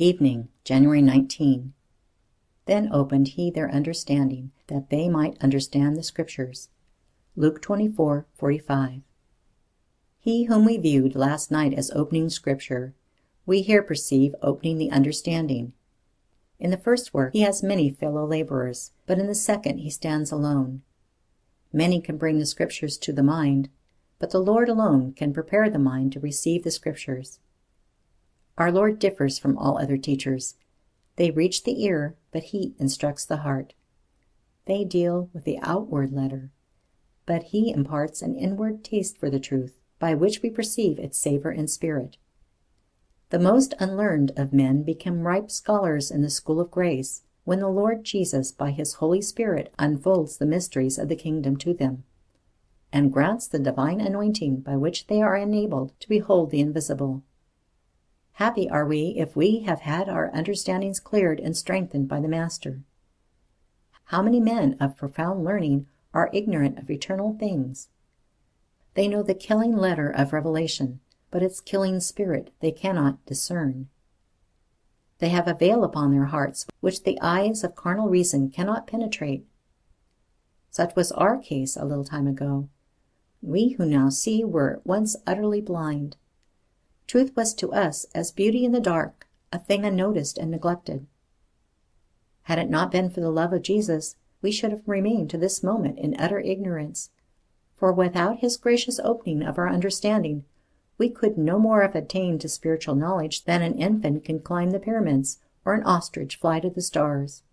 Evening, January 19. Then opened he their understanding, that they might understand the Scriptures. Luke 24:45. He whom we viewed last night as opening Scripture, we here perceive opening the understanding. In the first work he has many fellow laborers, but in the second he stands alone. Many can bring the Scriptures to the mind, but the Lord alone can prepare the mind to receive the Scriptures. Our Lord differs from all other teachers. They reach the ear, but he instructs the heart. They deal with the outward letter, but he imparts an inward taste for the truth, by which we perceive its savor and spirit. The most unlearned of men become ripe scholars in the school of grace, when the Lord Jesus by his Holy Spirit unfolds the mysteries of the kingdom to them, and grants the divine anointing by which they are enabled to behold the invisible. Happy are we if we have had our understandings cleared and strengthened by the Master. How many men of profound learning are ignorant of eternal things? They know the killing letter of Revelation, but its killing spirit they cannot discern. They have a veil upon their hearts which the eyes of carnal reason cannot penetrate. Such was our case a little time ago. We who now see were once utterly blind. Truth was to us as beauty in the dark, a thing unnoticed and neglected. Had it not been for the love of Jesus, we should have remained to this moment in utter ignorance, for without his gracious opening of our understanding, we could no more have attained to spiritual knowledge than an infant can climb the pyramids or an ostrich fly to the stars.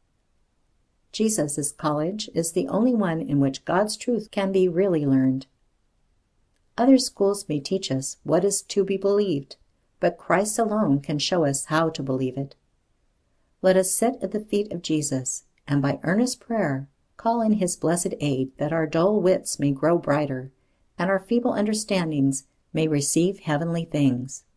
Jesus' college is the only one in which God's truth can be really learned. Other schools may teach us what is to be believed, but Christ alone can show us how to believe it. Let us sit at the feet of Jesus, and by earnest prayer call in his blessed aid, that our dull wits may grow brighter, and our feeble understandings may receive heavenly things.